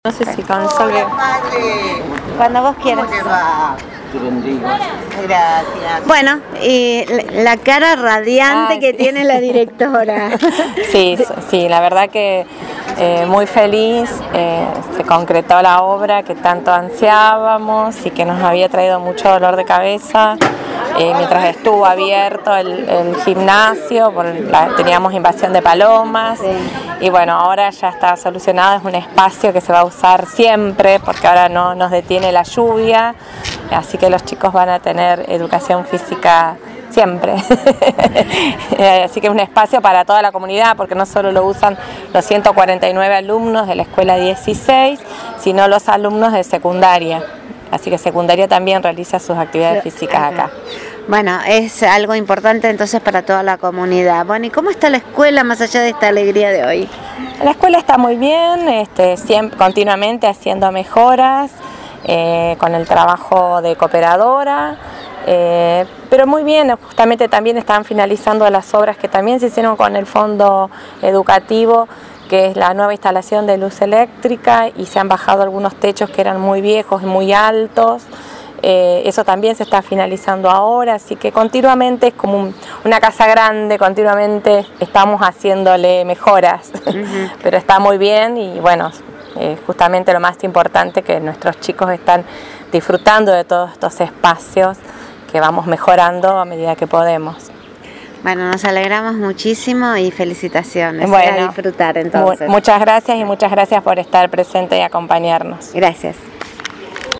No sé si con el sol veo. Cuando vos quieras. ¿Cómo le va? Gracias. Bueno, y la cara radiante que sí. tiene la directora. Sí, sí, la verdad que muy feliz, se concretó la obra que tanto ansiábamos y que nos había traído mucho dolor de cabeza. Mientras estuvo abierto el gimnasio, teníamos invasión de palomas, Sí. Y bueno, ahora ya está solucionado, es un espacio que se va a usar siempre porque ahora no nos detiene la lluvia, así que los chicos van a tener educación física siempre. Así que es un espacio para toda la comunidad, porque no solo lo usan los 149 alumnos de la escuela 16, sino los alumnos de secundaria. Así que secundaria también realiza sus actividades físicas acá. Bueno, es algo importante entonces para toda la comunidad. Bueno, ¿y cómo está la escuela más allá de esta alegría de hoy? La escuela está muy bien, siempre, continuamente haciendo mejoras con el trabajo de cooperadora. Pero muy bien, justamente también están finalizando las obras que también se hicieron con el fondo educativo, que es la nueva instalación de luz eléctrica, y se han bajado algunos techos que eran muy viejos y muy altos. Eso también se está finalizando ahora, así que continuamente es como una casa grande, continuamente estamos haciéndole mejoras, pero está muy bien y bueno, justamente lo más importante que nuestros chicos están disfrutando de todos estos espacios que vamos mejorando a medida que podemos. Bueno, nos alegramos muchísimo y felicitaciones. Bueno, a disfrutar entonces. Muchas gracias y muchas gracias por estar presente y acompañarnos. Gracias.